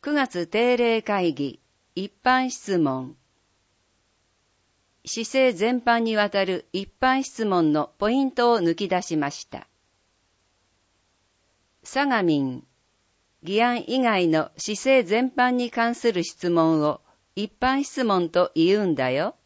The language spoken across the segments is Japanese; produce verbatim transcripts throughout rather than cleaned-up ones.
くがつ定例会議一般質問。市政全般にわたる一般質問のポイントを抜き出しました。佐賀民、議案以外の市政全般に関する質問を一般質問と言うんだよ。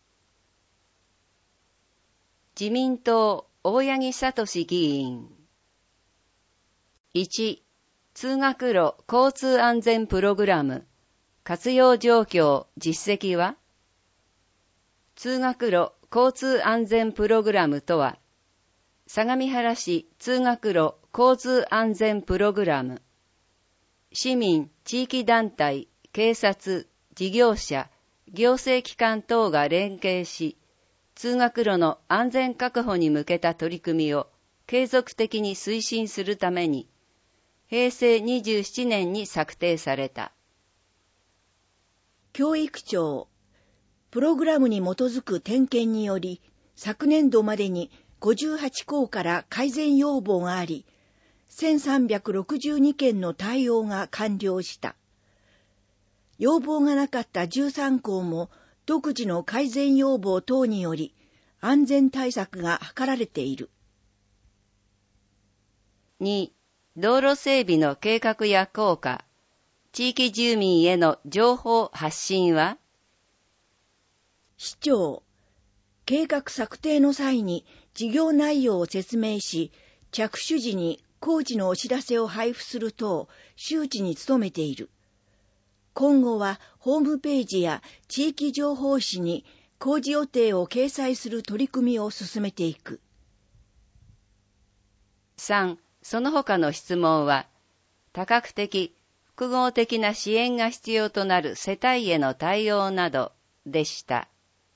自民党大八木聡議員。いち、通学路交通安全プログラム、活用状況、実績は？通学路交通安全プログラムとは、相模原市通学路交通安全プログラム、市民、地域団体、警察、事業者、行政機関等が連携し、通学路の安全確保に向けた取り組みを継続的に推進するために、へいせいにじゅうななねんに策定された。 教育庁、プログラムに基づく点検により、昨年度までにごじゅうはちこうから改善要望があり、せんさんびゃくろくじゅうにけんの対応が完了した。要望がなかったじゅうさんこうも独自の改善要望等により、安全対策が図られている。 に、道路整備の計画や効果、地域住民への情報発信は？ 市長、計画策定の際に事業内容を説明し、着手時に工事のお知らせを配布する等、周知に努めている。今後はホームページや地域情報誌に工事予定を掲載する取り組みを進めていく。 さん、その他の質問は、多角的、複合的な支援が必要となる世帯への対応などでした。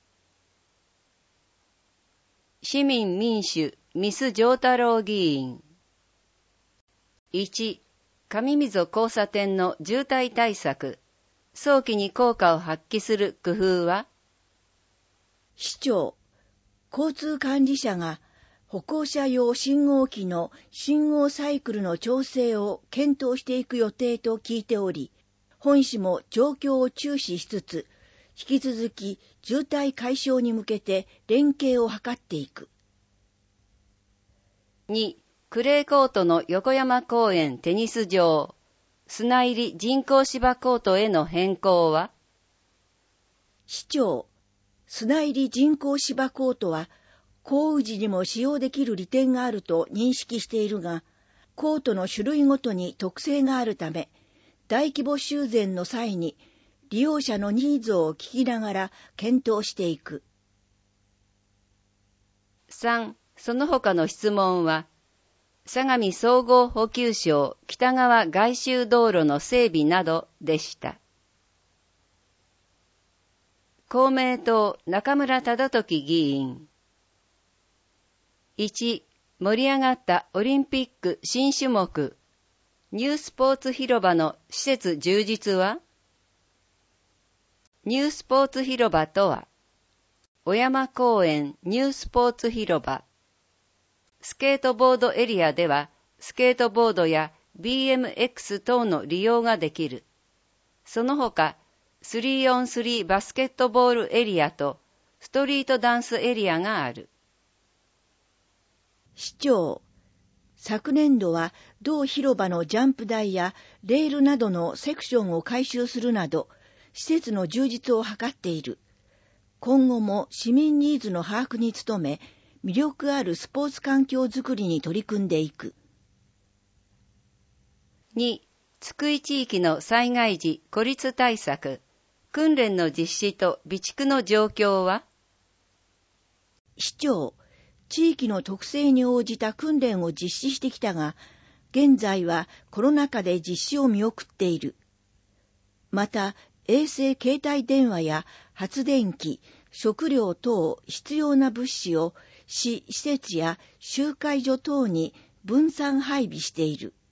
市民民主、ミス丈太郎議員。いち、上溝交差点の渋滞対策、早期に効果を発揮する工夫は？ 市長、交通管理者が歩行者用信号機の信号サイクルの調整を検討していく予定と聞いており、本市も状況を注視しつつ、引き続き渋滞解消に向けて連携を図っていく。 に、クレーコートの横山公園テニス場、砂入り人工芝コートへの変更は？ 市長、砂入り人工芝コートは、降雨時にも使用できる利点があると認識しているが、コートの種類ごとに特性があるため、大規模修繕の際に利用者のニーズを聞きながら検討していく。 さん、その他の質問は、相模総合補給省北側外周道路の整備などでした。公明党中村忠時議員。いち、盛り上がったオリンピック新種目、ニュースポーツ広場の施設充実は？ニュースポーツ広場とは、小山公園ニュースポーツ広場。スケートボードエリアでは、スケートボードや ビーエムエックス 等の利用ができる。その他、スリーオンスリー バスケットボールエリアとストリートダンスエリアがある。 市長、昨年度は同広場のジャンプ台やレールなどのセクションを改修するなど、施設の充実を図っている。今後も市民ニーズの把握に努め、魅力あるスポーツ環境づくりに取り組んでいく。 に、津久井地域の災害時孤立対策、訓練の実施と備蓄の状況は？ 市長、地域の特性に応じた訓練を実施してきたが、現在はコロナ禍で実施を見送っている。また、衛星携帯電話や発電機、食料等必要な物資を市施設や集会所等に分散配備している。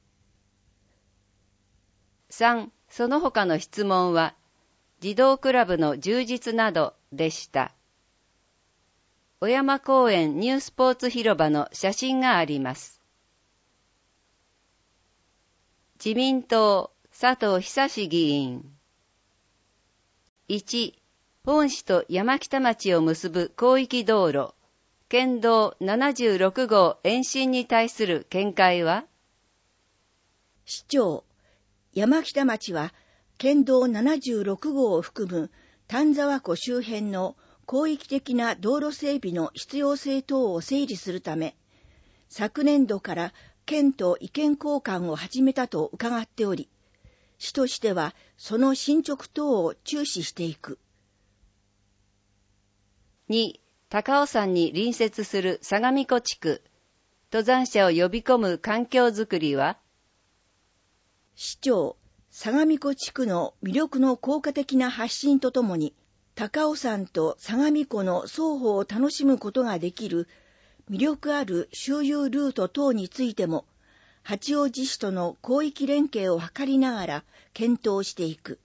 さん、その他の質問は、児童クラブの充実などでした。小山公園ニュースポーツ広場の写真があります。自民党佐藤久志議員。いち、本市と山北町を結ぶ広域道路、県道ななじゅうろくごう延伸に対する見解は？ 市長、山北町は県道ななじゅうろくごうを含む丹沢湖周辺の広域的な道路整備の必要性等を整理するため、昨年度から県と意見交換を始めたと伺っており、市としてはその進捗等を注視していく。 に、高尾山に隣接する相模湖地区、登山者を呼び込む環境づくりは？ 市長、相模湖地区の魅力の効果的な発信とともに、高尾山と相模湖の双方を楽しむことができる魅力ある周遊ルート等についても、八王子市との広域連携を図りながら検討していく。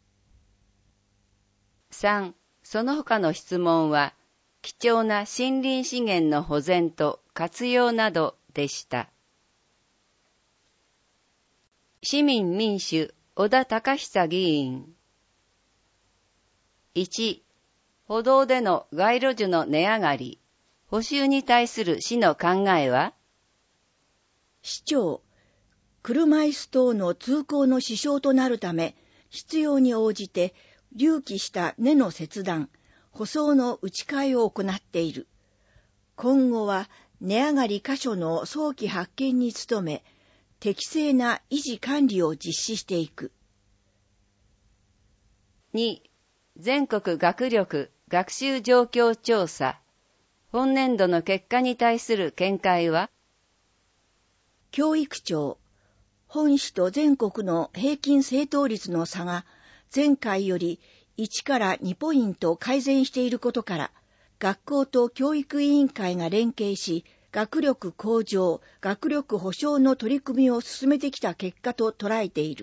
さん、その他の質問は、貴重な森林資源の保全と活用などでした。市民民主、小田隆久議員。いち、歩道での街路樹の値上がり、補修に対する市の考えは？ 市長、車椅子等の通行の支障となるため、必要に応じて隆起した根の切断、舗装の打ち替えを行っている。今後は値上がり箇所の早期発見に努め、適正な維持管理を実施していく。 に、全国学力学習状況調査、本年度の結果に対する見解は？ 教育庁、本市と全国の平均正答率の差が前回よりいちからにポイント改善していることから、学校と教育委員会が連携し、学力向上、学力保障の取り組みを進めてきた結果と捉えている。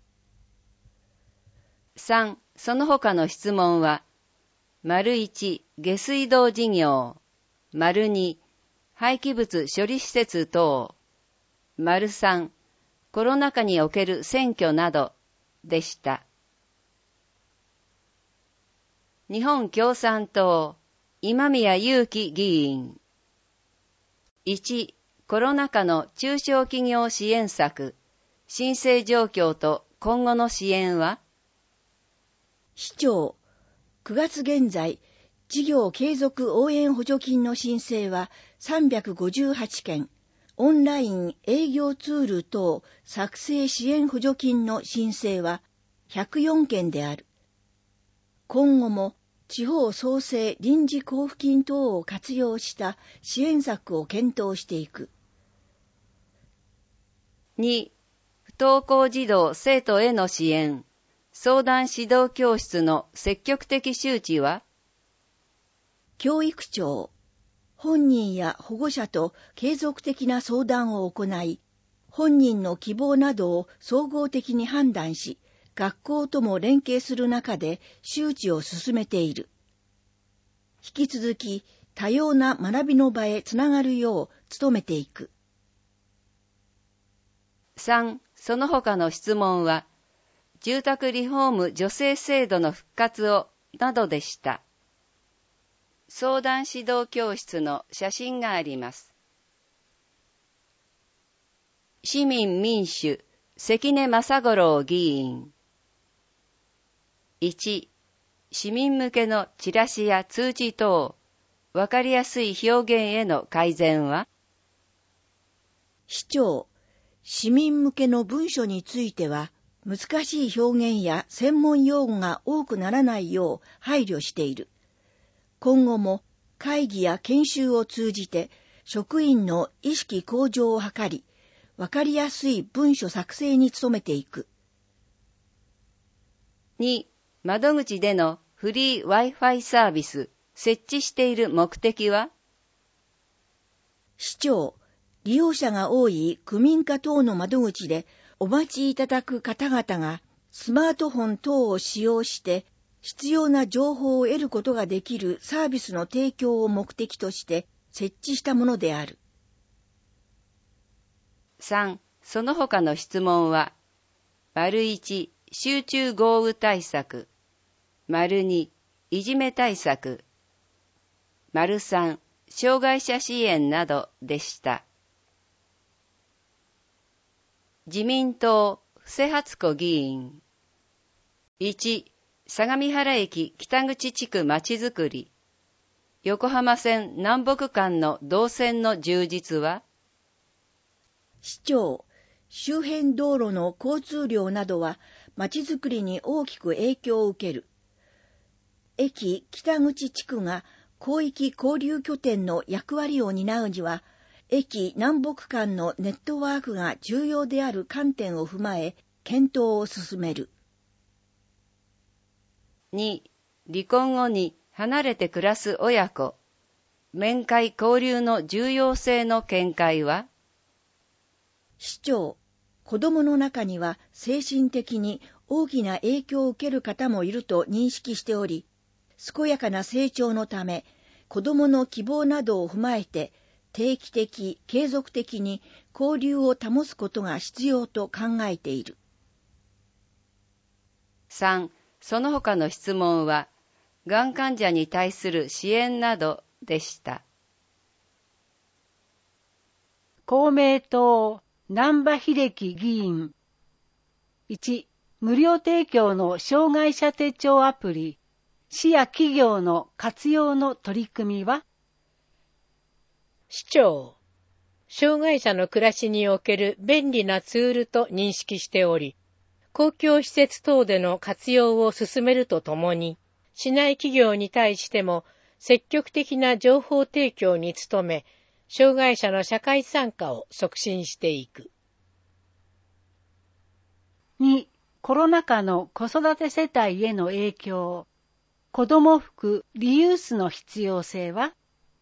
さん、その他の質問は、丸いち、下水道事業、丸に、廃棄物処理施設等、丸さん、コロナ禍における選挙などでした。日本共産党、今宮祐希議員。いち、コロナ禍の中小企業支援策、申請状況と今後の支援は？ 市長、くがつ現在、事業継続応援補助金の申請はさんびゃくごじゅうはちけん、オンライン営業ツール等作成支援補助金の申請はひゃくよんけんである。今後も地方創生臨時交付金等を活用した支援策を検討していく。 に、不登校児童生徒への支援、相談指導教室の積極的周知は？ 教育庁、本人や保護者と継続的な相談を行い、本人の希望などを総合的に判断し、学校とも連携する中で周知を進めている。引き続き多様な学びの場へつながるよう努めていく。 さん、その他の質問は、住宅リフォーム助成制度の復活をなどでした。相談指導教室の写真があります。市民民主、関根正五郎議員。いち、市民向けのチラシや通知等、わかりやすい表現への改善は？ 市長、市民向けの文書については、難しい表現や専門用語が多くならないよう配慮している。今後も会議や研修を通じて職員の意識向上を図り、わかりやすい文書作成に努めていく。 に、窓口でのフリー Wi-Fi サービス設置している目的は？ 市長、利用者が多い区民課等の窓口でお待ちいただく方々がスマートフォン等を使用して必要な情報を得ることができるサービスの提供を目的として設置したものである。さん、その他の質問は、 丸いち、集中豪雨対策。丸に、いじめ対策。丸さん、障害者支援などでした。自民党、布施初子議員。いち、相模原駅北口地区まちづくり。横浜線南北間の動線の充実は？ 市長、周辺道路の交通量などはまちづくりに大きく影響を受ける。駅北口地区が広域交流拠点の役割を担うには、駅南北間のネットワークが重要である観点を踏まえ、検討を進める。 に、離婚後に離れて暮らす親子。面会交流の重要性の見解は？ 市長、子供の中には精神的に大きな影響を受ける方もいると認識しており、健やかな成長のため、子供の希望などを踏まえて、定期的、継続的に交流を保つことが必要と考えている。 さん、その他の質問は、がん患者に対する支援などでした。 公明党、難波秀樹議員。いち、無料提供の障害者手帳アプリ、市や企業の活用の取り組みは？ 市長、障害者の暮らしにおける便利なツールと認識しており、公共施設等での活用を進めるとともに、市内企業に対しても積極的な情報提供に努め、障害者の社会参加を促進していく。 に、コロナ禍の子育て世帯への影響。子ども服リユースの必要性は？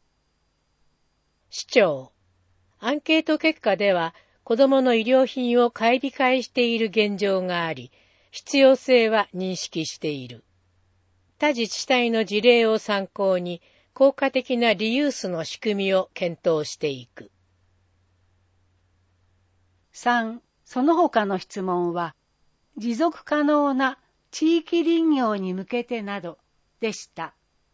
市長、アンケート結果では子どもの衣料品を買い控えしている現状があり、必要性は認識している。他自治体の事例を参考に効果的なリユースの仕組みを検討していく。 さん、その他の質問は、持続可能な地域林業に向けてなどでした。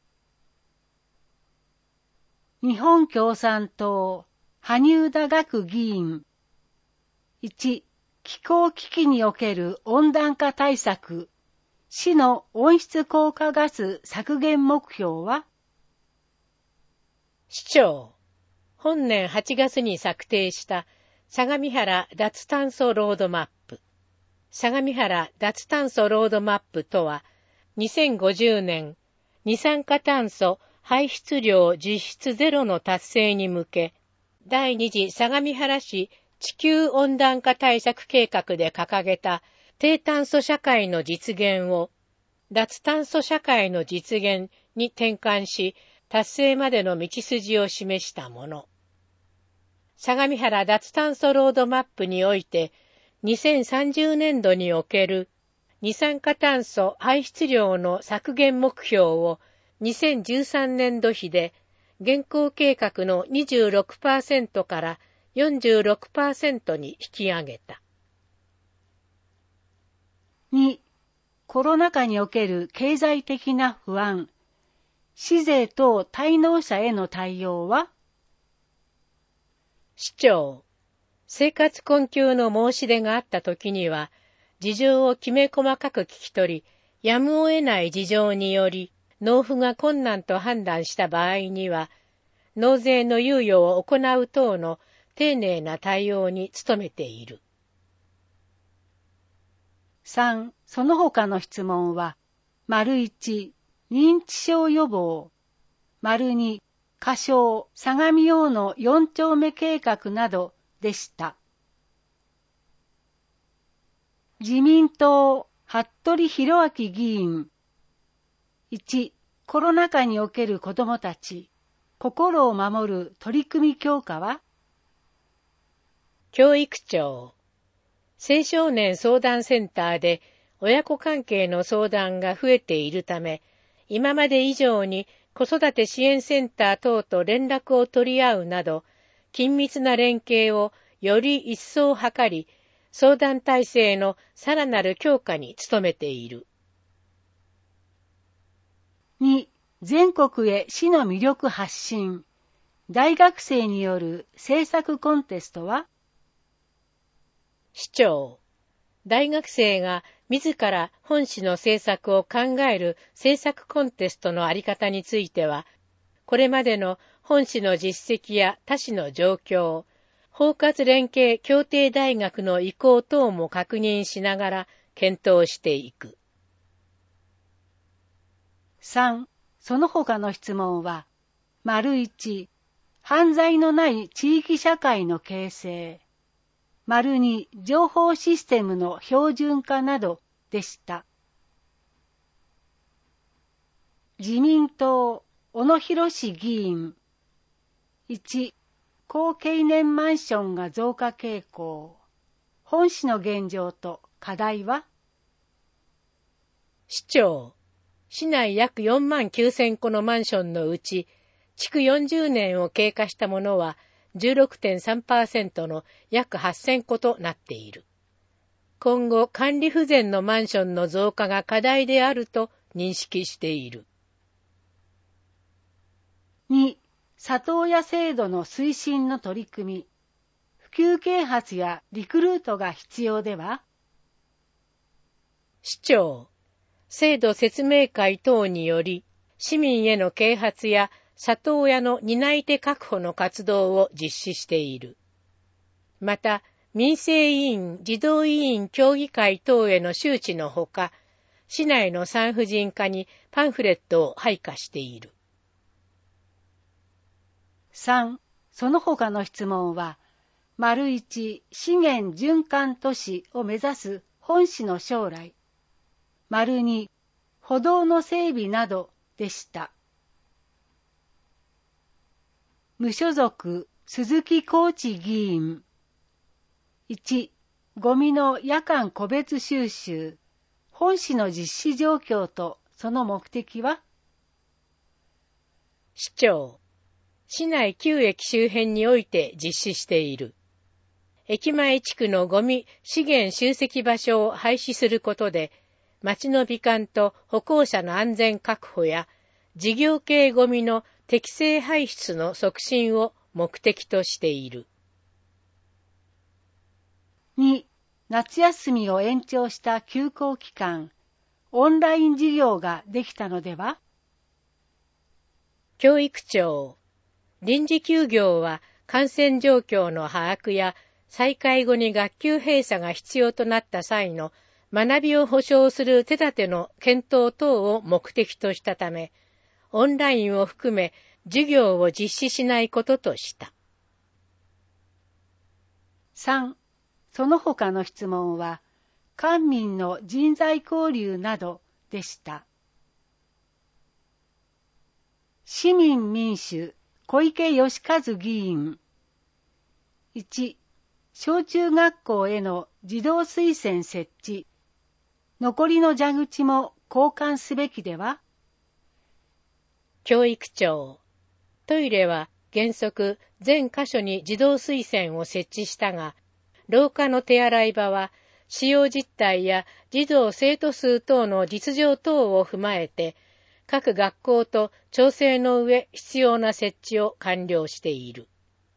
日本共産党、萩生田学議員。いち、気候危機における温暖化対策、市の温室効果ガス削減目標は？ 市長、本年はちがつに策定した相模原脱炭素ロードマップ。相模原脱炭素ロードマップとは、にせんごじゅうねん二酸化炭素排出量実質ゼロの達成に向け、第二次相模原市地球温暖化対策計画で掲げた低炭素社会の実現を、脱炭素社会の実現に転換し、達成までの道筋を示したもの。相模原脱炭素ロードマップにおいて、にせんさんじゅうねんどにおける二酸化炭素排出量の削減目標をにせんじゅうさんねんど比で現行計画の にじゅうろくパーセント から よんじゅうろくパーセント に引き上げた。 に、コロナ禍における経済的な不安、市税等滞納者への対応は？ 市長、生活困窮の申し出があったときには、事情をきめ細かく聞き取り、やむを得ない事情により、納付が困難と判断した場合には、納税の猶予を行う等の丁寧な対応に努めている。 さん、その他の質問は、丸いち、認知症予防、丸に、仮称相模大野よん丁目計画などでした。自民党、服部弘明議員。いち、コロナ禍における子どもたち、心を守る取り組み強化は？ 教育庁、青少年相談センターで親子関係の相談が増えているため、今まで以上に子育て支援センター等と連絡を取り合うなど、緊密な連携をより一層図り、 相談体制のさらなる強化に努めている。 に、全国へ市の魅力発信。大学生による制作コンテストは、 市長、大学生が自ら本市の政策を考える政策コンテストのあり方については、これまでの本市の実績や他市の状況、包括連携協定大学の意向等も確認しながら検討していく。 さん、その他の質問は、丸いち、犯罪のない地域社会の形成。丸に、情報システムの標準化などでした。自民党、小野博議員。いち、高経年マンションが増加傾向。本市の現状と課題は？ 市長、市内約よんまんきゅうせんこのマンションのうち、築よんじゅうねんを経過したものは じゅうろくてんさんパーセント の約はっせんことなっている。今後、管理不全のマンションの増加が課題であると認識している。 に、里親制度の推進の取り組み。普及啓発やリクルートが必要では？ 市長、制度説明会等により、市民への啓発や里親の担い手確保の活動を実施している。また、民生委員、児童委員協議会等への周知のほか、市内の産婦人科にパンフレットを配下している。 さん、その他の質問は、丸いち、資源循環都市を目指す本市の将来。丸に、歩道の整備などでした。無所属、鈴木浩一議員。いち、ゴミの夜間個別収集。本市の実施状況とその目的は？ 市長、市内きゅう駅周辺において実施している。駅前地区のゴミ資源集積場所を廃止することで、町の美観と歩行者の安全確保や事業系ゴミの適正排出の促進を目的としている。 に、夏休みを延長した休校期間、オンライン授業ができたのでは？ 教育長、臨時休業は感染状況の把握や再開後に学級閉鎖が必要となった際の学びを保障する手立ての検討等を目的としたため、オンラインを含め授業を実施しないこととした。 さん、その他の質問は、官民の人材交流などでした。市民民主、小池義和議員。いち、小中学校への児童推薦設置。残りの蛇口も交換すべきでは？ 教育長、トイレは原則全箇所に自動水栓を設置したが、廊下の手洗い場は使用実態や児童生徒数等の実情等を踏まえて、各学校と調整の上必要な設置を完了している。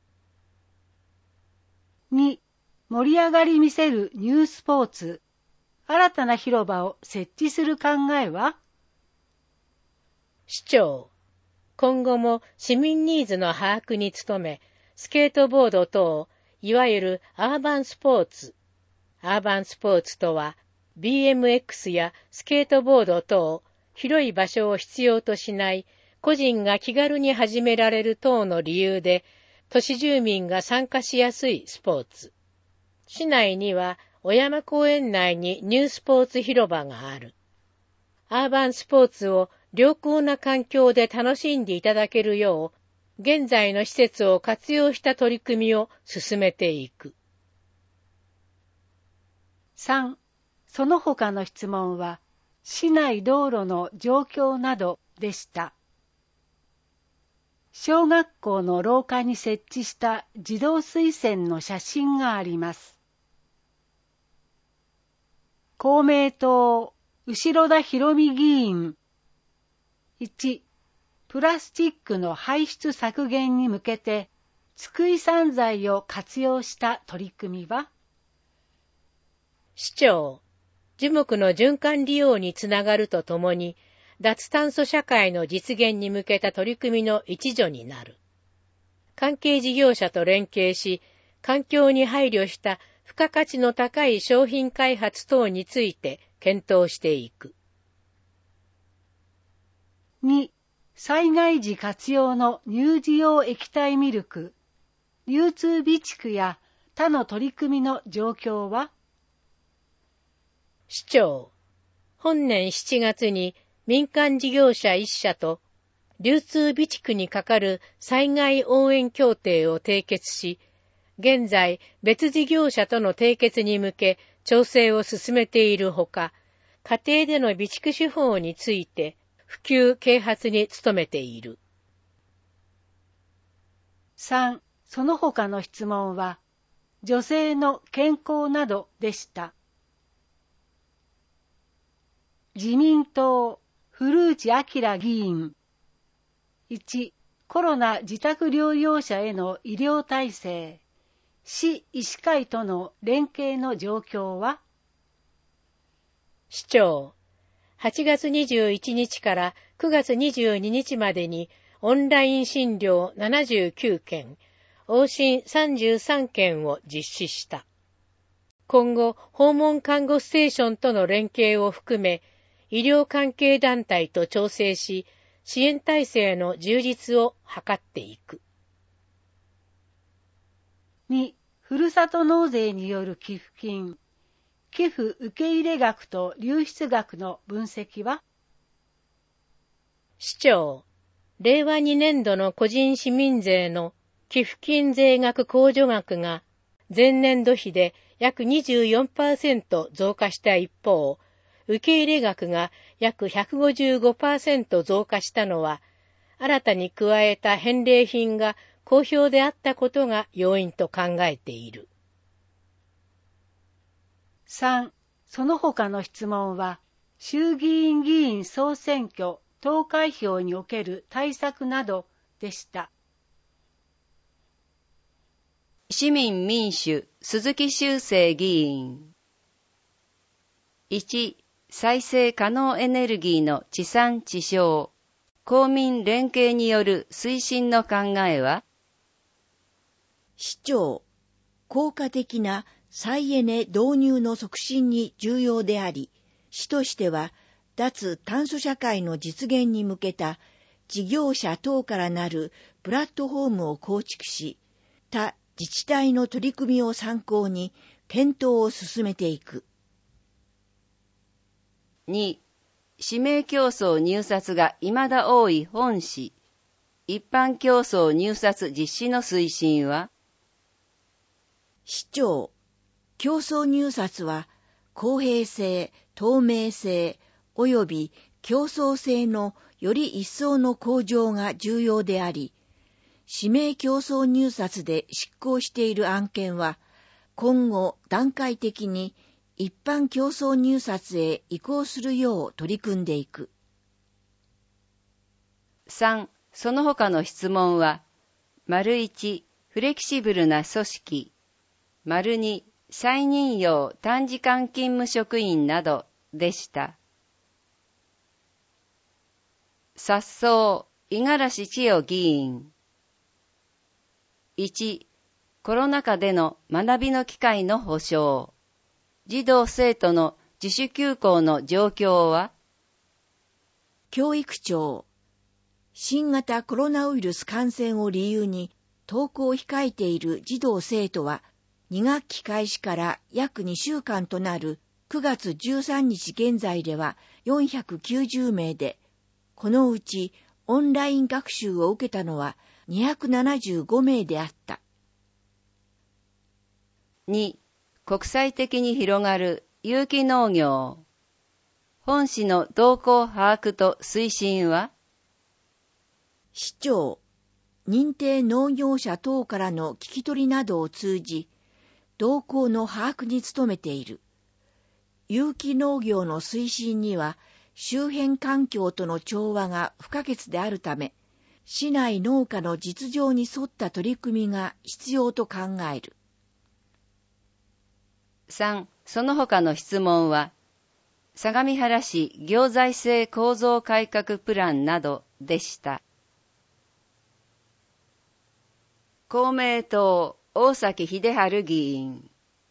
に、盛り上がり見せるニュースポーツ。新たな広場を設置する考えは？ 市長、今後も市民ニーズの把握に努め、スケートボード等、いわゆるアーバンスポーツ。アーバンスポーツとは、ビーエムエックス やスケートボード等、広い場所を必要としない、個人が気軽に始められる等の理由で、都市住民が参加しやすいスポーツ。市内には、小山公園内にニュースポーツ広場がある。アーバンスポーツを良好な環境で楽しんでいただけるよう、現在の施設を活用した取り組みを進めていく。 さん、その他の質問は、市内道路の状況などでした。小学校の廊下に設置した自動水栓の写真があります。 公明党、後田博美議員。いち、プラスチックの排出削減に向けて、津久井散剤を活用した取り組みは？ 市長、樹木の循環利用につながるとともに、脱炭素社会の実現に向けた取り組みの一助になる。関係事業者と連携し、環境に配慮した付加価値の高い商品開発等について検討していく。 に、災害時活用の乳児用液体ミルク、流通備蓄や他の取り組みの状況は？ 市長、本年しちがつに民間事業者いっ社と流通備蓄にかかる災害応援協定を締結し、現在別事業者との締結に向け調整を進めているほか、家庭での備蓄手法について普及啓発に努めている。 さん、その他の質問は、女性の健康などでした。自民党、古内明議員。いち、コロナ自宅療養者への医療体制、市医師会との連携の状況は？ 市長、はちがつにじゅういちにちからくがつにじゅうににちまでにオンライン診療ななじゅうきゅうけん、往診さんじゅうさんけんを実施した。今後、訪問看護ステーションとの連携を含め、医療関係団体と調整し、支援体制の充実を図っていく。 に、ふるさと納税による寄付金、寄付受け入れ額と流出額の分析は？ 市長、れいわにねんどの個人市民税の寄付金税額控除額が前年度比で約 にじゅうよんパーセント 増加した一方、受け入れ額が約 ひゃくごじゅうごパーセント 増加したのは、新たに加えた返礼品が好評であったことが要因と考えている。 さん、その他の質問は、衆議院議員総選挙投開票における対策などでした。 市民民主、鈴木修正議員。いち、再生可能エネルギーの地産地消、公民連携による推進の考えは？ 市長、効果的な再エネ導入の促進に重要であり、市としては脱炭素社会の実現に向けた事業者等からなるプラットフォームを構築し、他自治体の取り組みを参考に検討を進めていく。 に、指名競争入札が未だ多い本市、一般競争入札実施の推進は？ 市長、競争入札は公平性、透明性及び競争性のより一層の向上が重要であり、指名競争入札で執行している案件は、今後段階的に一般競争入札へ移行するよう取り組んでいく。 さん、その他の質問は、丸いち、フレキシブルな組織、丸に、再任用短時間勤務職員などでした。さっそう五十嵐千代議員。いち、コロナ禍での学びの機会の保障。児童生徒の自主休校の状況は？ 教育庁、新型コロナウイルス感染を理由に登校を控えている児童生徒は、に学期開始から約にしゅうかんとなるくがつじゅうさんにち現在ではよんひゃくきゅうじゅうめいで、このうちオンライン学習を受けたのはにひゃくななじゅうごめいであった。 に、国際的に広がる有機農業。本市の動向把握と推進は？ 市長、認定農業者等からの聞き取りなどを通じ、動向の把握に努めている。 有機農業の推進には、周辺環境との調和が不可欠であるため、市内農家の実情に沿った取り組みが必要と考える。 さん. その他の質問は、相模原市行財政構造改革プランなどでした。公明党大崎秀治議員。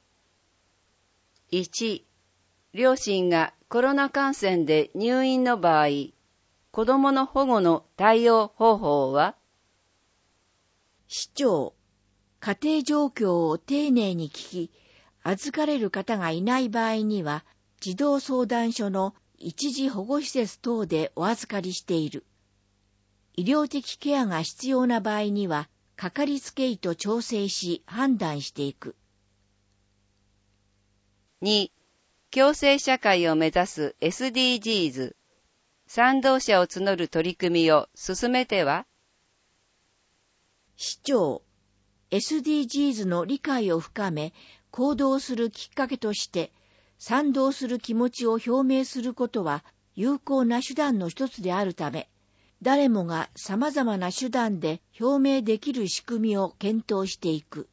いち. 両親がコロナ感染で入院の場合、子供の保護の対応方法は？ 市長、家庭状況を丁寧に聞き、預かれる方がいない場合には、児童相談所の一時保護施設等でお預かりしている。医療的ケアが必要な場合には、かかりつけ医と調整し判断していく。 に. 共生社会を目指す エスディージーズ、賛同者を募る取り組みを進めては？ 市長、エスディージーズの理解を深め、行動するきっかけとして、賛同する気持ちを表明することは有効な手段の一つであるため、誰もが様々な手段で表明できる仕組みを検討していく。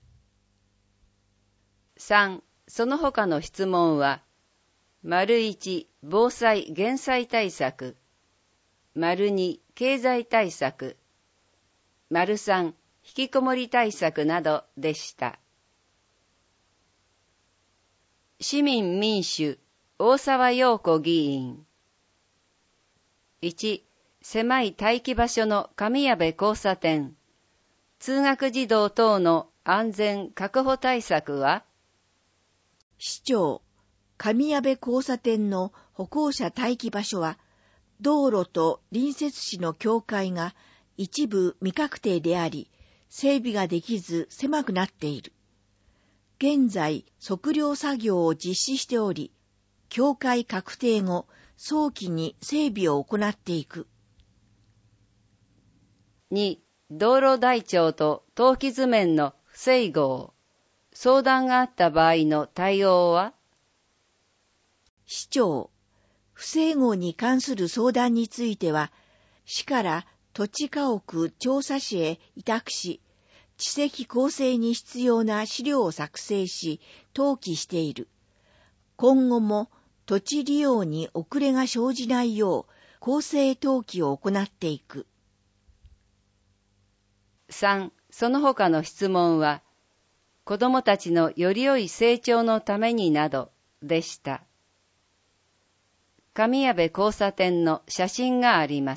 さん. その他の質問は、丸いち防災減災対策、丸に経済対策、丸さん引きこもり対策などでした。市民民主大沢陽子議員。いち. 狭い待機場所の神谷部交差点、通学児童等の安全確保対策は？ 市長、神谷部交差点の歩行者待機場所は、道路と隣接市の境界が一部未確定であり、整備ができず狭くなっている。現在、測量作業を実施しており、境界確定後、早期に整備を行っていく。 に. 道路台帳と登記図面の不整合、相談があった場合の対応は？ 市長、不整合に関する相談については、市から土地家屋調査士へ委託し、地籍構成に必要な資料を作成し、登記している。今後も土地利用に遅れが生じないよう、公正登記を行っていく。 さん. その他の質問は、子どもたちのより良い成長のためになどでした。神谷部交差点の写真があります。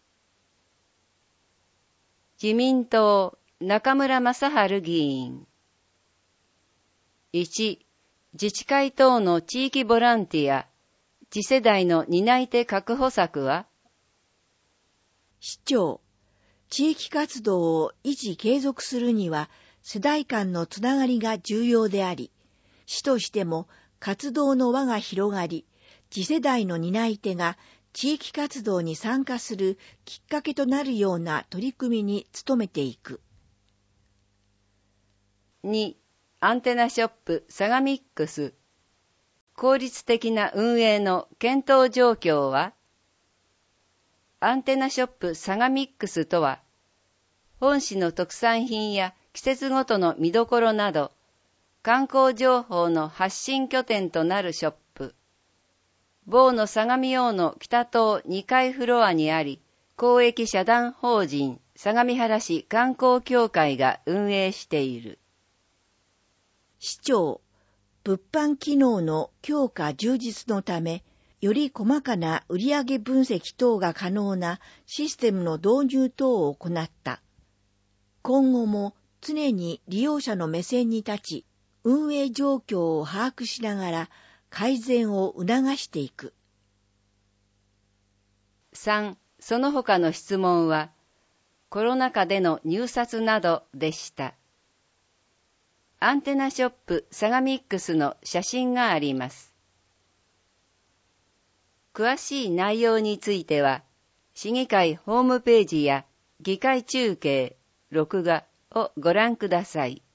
自民党中村正春議員。いち. 自治会等の地域ボランティア、次世代の担い手確保策は？ 市長、地域活動を維持継続するには世代間のつながりが重要であり、市としても活動の輪が広がり、次世代の担い手が地域活動に参加するきっかけとなるような取り組みに努めていく。 に. アンテナショップサガミックス、効率的な運営の検討状況は？アンテナショップサガミックスとは、本市の特産品や季節ごとの見どころなど、観光情報の発信拠点となるショップ。某の相模大野北棟にかいフロアにあり、公益社団法人相模原市観光協会が運営している。 市長、物販機能の強化充実のため、より細かな売上分析等が可能なシステムの導入等を行った。今後も常に利用者の目線に立ち、運営状況を把握しながら改善を促していく。 さん. その他の質問は、コロナ禍での入札などでした。アンテナショップサガミックスの写真があります。詳しい内容については、市議会ホームページや議会中継、録画をご覧ください。